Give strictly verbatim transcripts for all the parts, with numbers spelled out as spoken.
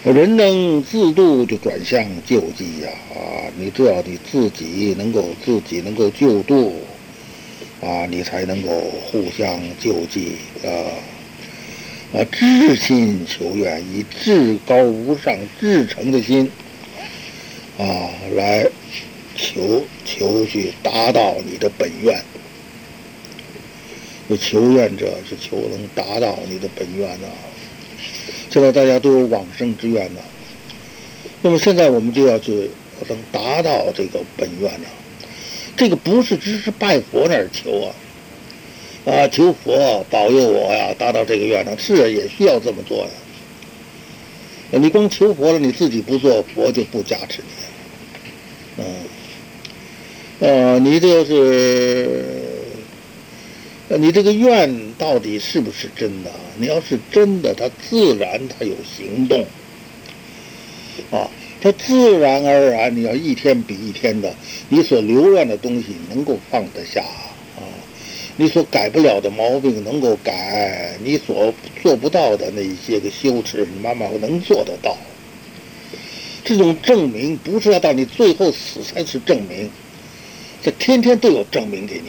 人能自度，就转向救济呀！啊，你只要你自己能够自己能够救度，啊，你才能够互相救济啊！啊，至心求愿，以至高无上、至诚的心啊，来求求去达到你的本愿。这求愿者是求能达到你的本愿啊！现在大家都有往生之愿呢，那么现在我们就要去能达到这个本愿呢。这个不是只是拜佛那儿求啊，啊，求佛保佑我呀，达到这个愿呢，是也需要这么做呀。你光求佛了，你自己不做，佛就不加持你。嗯，呃，你这要是，你这个愿到底是不是真的？你要是真的，它自然它有行动，啊，它自然而然，你要一天比一天的，你所留恋的东西能够放得下啊，你所改不了的毛病能够改，你所做不到的那一些个羞耻，你慢慢能做得到。这种证明不是要到你最后死才是证明，这天天都有证明给你。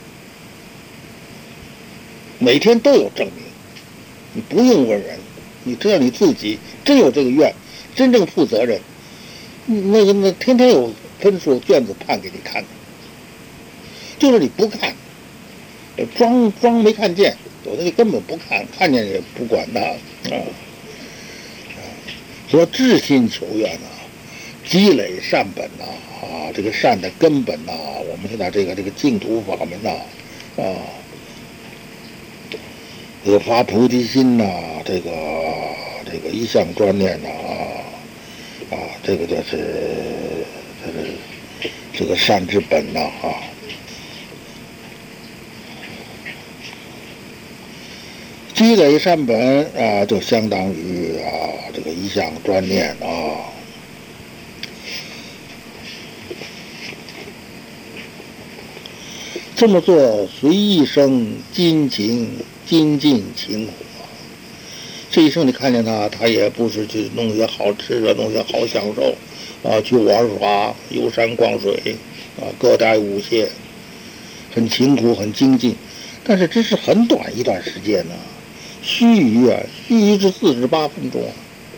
每天都有证明，你不用问人，你只要你自己真有这个愿，真正负责任，那个那天天有分数卷子判给你看，就是你不看，装装没看见，有的你根本不看，看见也不管他啊。说至心求愿啊，积累善本呐啊，这个善的根本呐，我们现在这个这个净土法门呐啊。这个发菩提心呐、啊，这个这个一向专念呐、啊，啊，这个就是这个这个善之本呐、啊，啊，积累善本啊，就相当于啊这个一向专念啊。这么做随一生精勤精进勤苦啊，这一生你看见他，他也不是去弄些好吃的，弄些好享受啊，去玩耍、游山逛水啊，各待无懈，很勤苦，很精进。但是这是很短一段时间呢、啊，须臾啊，须臾是四十八分钟啊。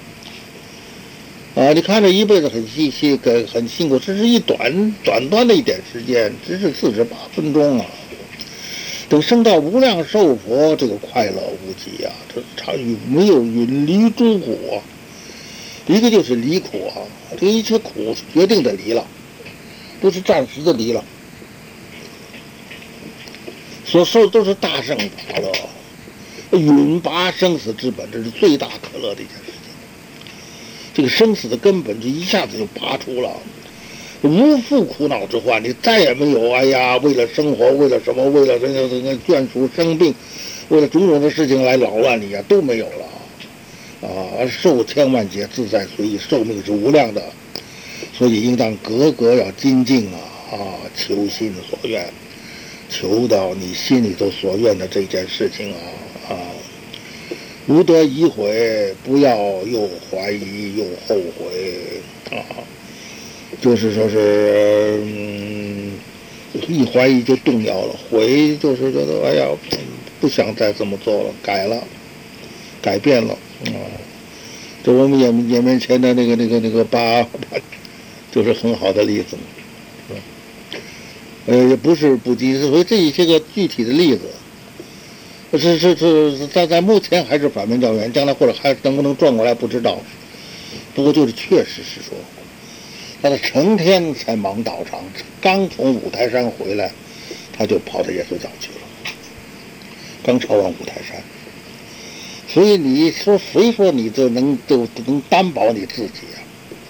啊，你看这一辈子很细细，很辛苦，这是一短短短的一点时间，只是四十八分钟啊。等升到无量寿佛，这个快乐无极啊，这常与没有远离诸苦啊。一个就是离苦啊，这一切苦是决定的离了，不是暂时的离了。所受都是大圣法乐，允拔生死之本，这是最大可乐的一件事情。这个生死的根本就一下子就拔出了，无复苦恼之患，你再也没有哎呀，为了生活，为了什么，为了这个这个眷属生病，为了种种的事情来扰乱你啊，都没有了啊！寿千万劫，自在随意，寿命是无量的，所以应当格格要精进啊啊！求心所愿，求到你心里头所愿的这件事情啊啊！无得疑悔，不要又怀疑又后悔啊！就是说是，嗯，一怀疑就动摇了，悔就是觉得哎呀，不想再这么做了，改了，改变了啊！这我们眼眼面前的那个那个那个八，就是很好的例子，呃，也不是不及，所以这一些个具体的例子。是是是，在在目前还是反面教员，将来或者还能不能转过来不知道。不过就是确实是说，他是成天才忙道场，刚从五台山回来，他就跑到耶稣教去了，刚抄完五台山。所以你说谁说你这能就能担保你自己啊？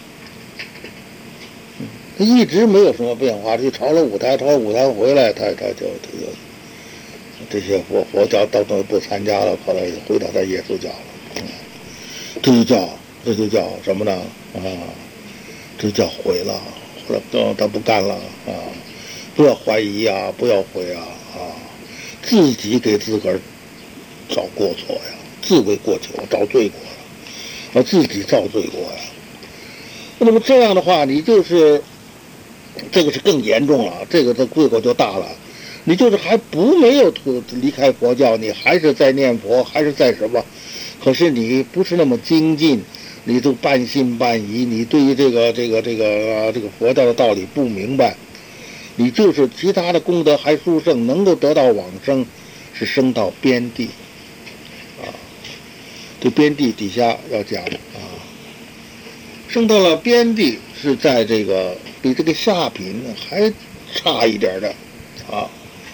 他一直没有什么变化，就抄了五台，抄了五台回来，他他就他就。这些佛佛教都都不参加了，后来回到他耶稣教了，嗯，这就叫这就叫什么呢？啊，这叫悔了，后来他他不干了啊！不要怀疑啊，不要悔啊啊！自己给自个儿找过错呀，自为过错，找罪过呀！ 而自己造罪过呀。那么这样的话，你就是这个是更严重了，这个的罪过就大了。你就是还不没有离开佛教，你还是在念佛，还是在什么？可是你不是那么精进，你都半信半疑，你对于这个这个这个、啊、这个佛教的道理不明白，你就是其他的功德还殊胜，能够得到往生，是升到边地啊。这边地底下要讲啊，升到了边地是在这个比这个下品还差一点的啊。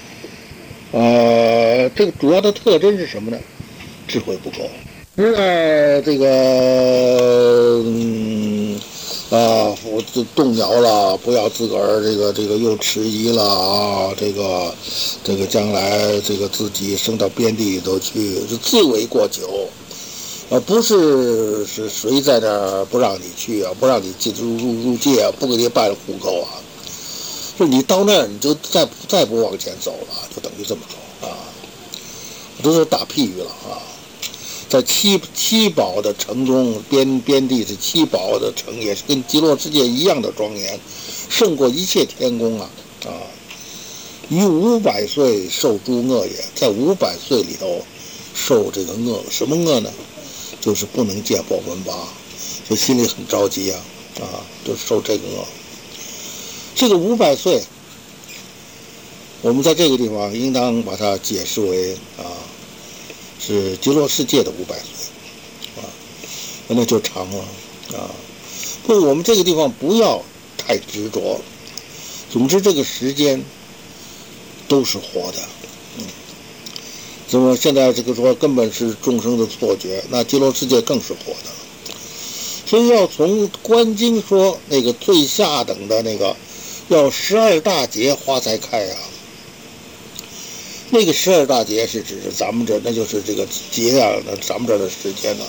呃，这个主要的特征是什么呢？智慧不够。现在这个嗯啊，我就动摇了，不要自个儿这个这个又迟疑了啊，这个这个将来这个自己升到边地里头去，是自为过久，而不是是谁在那儿不让你去啊，不让你进入入入界啊，不给你办户口啊。就你到那儿，你就再再不往前走了，就等于这么说啊，这是打譬喻了啊。在七七宝的城中，边边地是七宝的城，也是跟极乐世界一样的庄严，胜过一切天宫啊啊！于五百岁受诸恶也，在五百岁里头受这个恶，什么恶呢？就是不能见佛闻法，就心里很着急啊啊，就受这个恶。这个五百岁，我们在这个地方应当把它解释为啊，是极乐世界的五百岁，啊，那就长了啊。不，我们这个地方不要太执着。总之，这个时间都是活的，嗯。那么现在这个说根本是众生的错觉，那极乐世界更是活的了。所以要从观经说那个最下等的那个。要十二大劫花才开啊！那个十二大劫是指咱们这，那就是这个劫啊，那咱们这的时间呢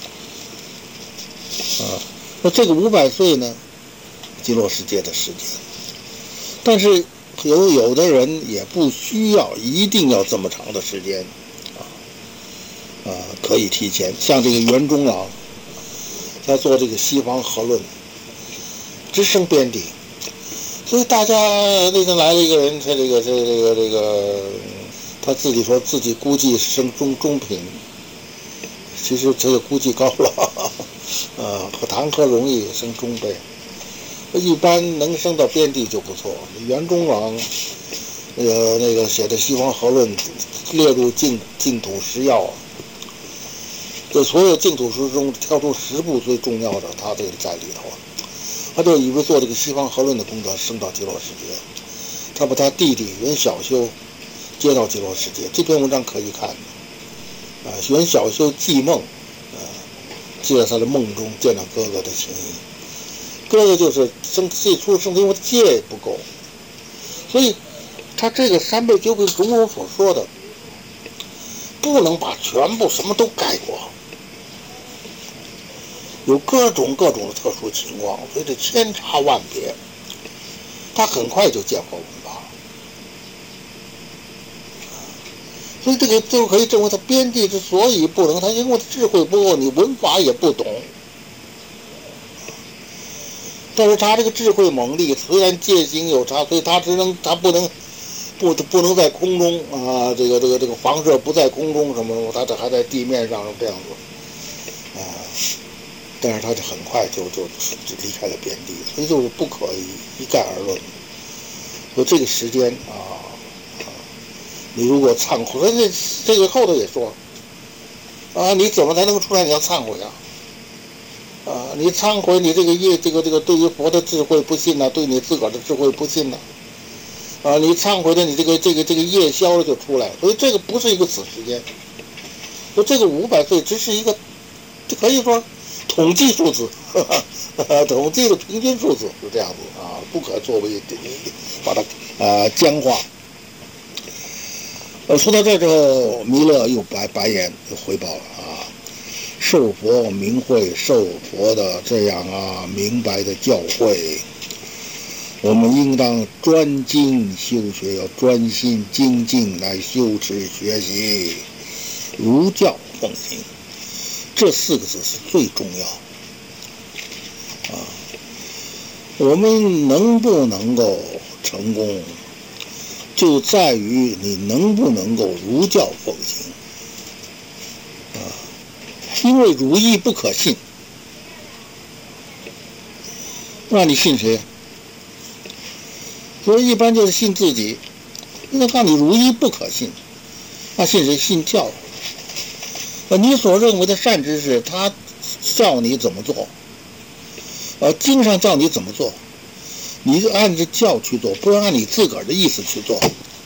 啊。那这个五百岁呢，极乐世界的时间。但是有有的人也不需要一定要这么长的时间啊啊，可以提前。像这个袁中老，他做这个西方合论，直升边地。所以大家那天来了一个人，他这个这个这个这个，他自己说自己估计升中中品，其实这个估计高了，呃，谈何容易升中辈？一般能升到边地就不错。袁中郎，那个那个写的《西方合论》列入净净土十要啊，这所有净土书中挑出十部最重要的，他这个在里头。他就以为做这个西方合论的功德升到极乐世界，他把他弟弟袁小修接到极乐世界。这篇文章可以看啊，袁小修记梦，啊，记在他的梦中见到哥哥的情谊。哥哥就是生最初生因为戒不够，所以他这个三辈九品中我所说的，不能把全部什么都概括。有各种各种的特殊情况，所以这千差万别，他很快就见佛闻法。所以这个就可以证明他边地之所以不能，他因为智慧不够，你文法也不懂。但是他这个智慧猛力，虽然戒行有差，所以他只能他不能不不能在空中啊，这个这个这个房舍不在空中什么什么，他这还在地面上这样子啊。但是他就很快就就就离开了边地，所以就是不可以一概而论。说这个时间啊，啊你如果忏悔，这这个后头也说啊，你怎么才能够出来？你要忏悔啊！啊，你忏悔，你这个业，这个这个对于佛的智慧不信呐、啊，对你自个儿的智慧不信呐、啊，啊，你忏悔的，你这个这个这个业消了就出来，所以这个不是一个死时间。说这个五百岁只是一个，就可以说。统计数字，呵呵统计的平均数字是这样子啊，不可作为把它啊僵化。呃，说到这之后，弥勒又白白眼又回报了啊，受佛明慧，受佛的这样啊明白的教诲，我们应当专精修学，要专心精进来修持学习，如教奉行。 这四个字是最重要啊。我们能不能够成功，就在于你能不能够儒教奉行啊。因为儒义不可信，那你信谁？所以一般就是信自己。那告诉你儒义不可信，那信谁？信教。呃，你所认为的善知识，他教你怎么做，呃，经上教你怎么做，你就按着教去做，不要按你自个儿的意思去做。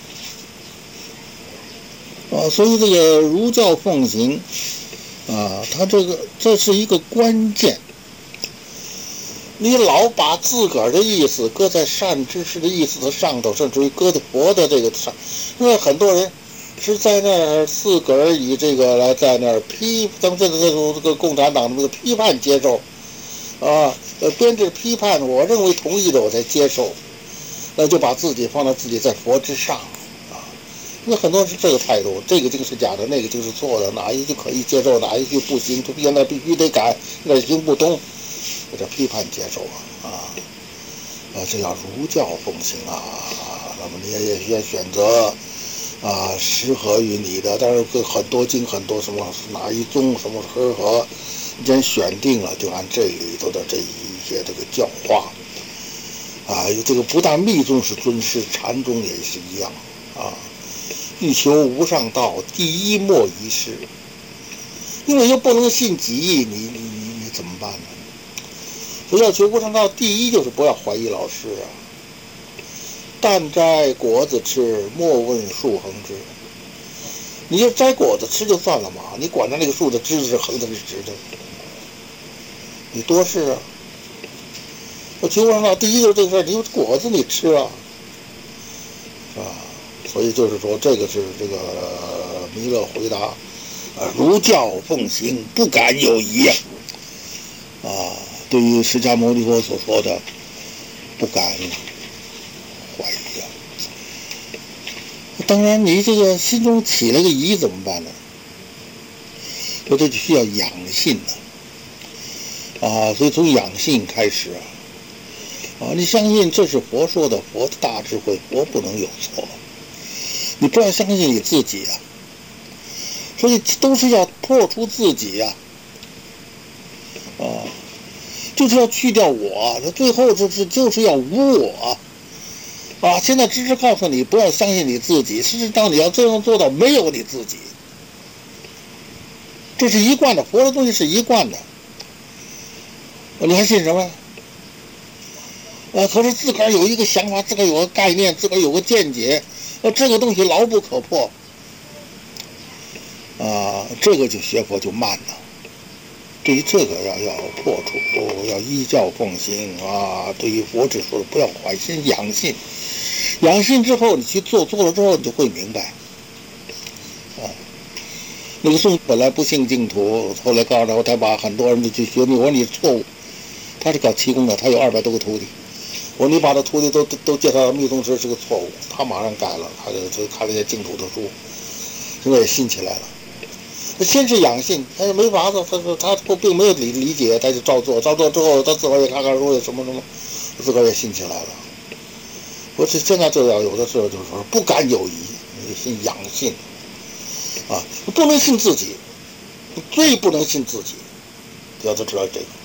啊，所以这个儒教奉行，啊，它这个这是一个关键。你老把自个儿的意思搁在善知识的意思的上头，甚至于搁在佛的这个上，因为很多人是在那儿自个儿以这个来在那儿批，咱们这个这个这个共产党的这个批判接受，啊，呃，编制批判，我认为同意的我才接受，那就把自己放到自己在佛之上，啊，那很多人是这个态度，这个这个是假的，那个就是错的，哪一句可以接受，哪一句不行，就现在必须得改，那行不通。这批判接受啊，啊，这叫儒教奉行啊。那么你也也选择啊，适合于你的。但是很多经很多什么哪一宗什么适合，你真选定了，就按这里头的这一些这个教化啊。这个不但密宗是尊师，禅宗也是一样啊。欲求无上道，第一莫于师。因为又不能信己意，你你你你怎么办呢？不要求无上道，第一就是不要怀疑老师啊。但摘果子吃，莫问树横枝。你就摘果子吃就算了嘛，你管它那个树的枝子是横的是直的，你多事啊。我求无上道，第一就是这个事儿，你果子你吃啊，是吧？所以就是说，这个是这个弥勒回答，呃，儒教奉行，不敢有疑啊。啊，对于释迦牟尼佛所说的，不敢怀疑啊。当然，你这个心中起了个疑怎么办呢？说这就需要养性了啊。所以从养性开始啊，啊，你相信这是佛说的，佛的大智慧，佛不能有错。你不要相信你自己啊。所以都是要破除自己呀、啊，啊，就是要去掉我，最后就是就是要无我，啊！现在只是告诉你不要相信你自己，事实上你要这样做到没有你自己，这是一贯的，佛的东西是一贯的，你还信什么？啊，可是自个儿有一个想法，自个儿有个概念，自个儿有个见解，呃、啊，这个东西牢不可破。啊，这个就学佛就慢了。对于这个要要破除，要依教奉行啊。对于佛只说的不要怀心，养性，养性之后你去做，做了之后你就会明白。啊，那个宋本来不信净土，后来告诉他，他把很多人都去学你，我说你错误，他是搞气功的，他有二百多个徒弟。我说你把他徒弟都都都介绍到密宗时是个错误，他马上改了，他就就看那些净土的书，现在也信起来了。先是养性，他也没法子，他说他不并没有理理解，他就照做，照做之后，他自个儿也看看书，也什么什么，自个儿也信起来了。我是现在这样，有的时候就是说不敢有疑，你信养性，啊，不能信自己，最不能信自己，要知道这个。